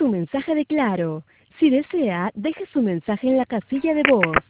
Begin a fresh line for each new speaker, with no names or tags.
su mensaje de Claro. Si desea, deje su mensaje en la casilla de voz.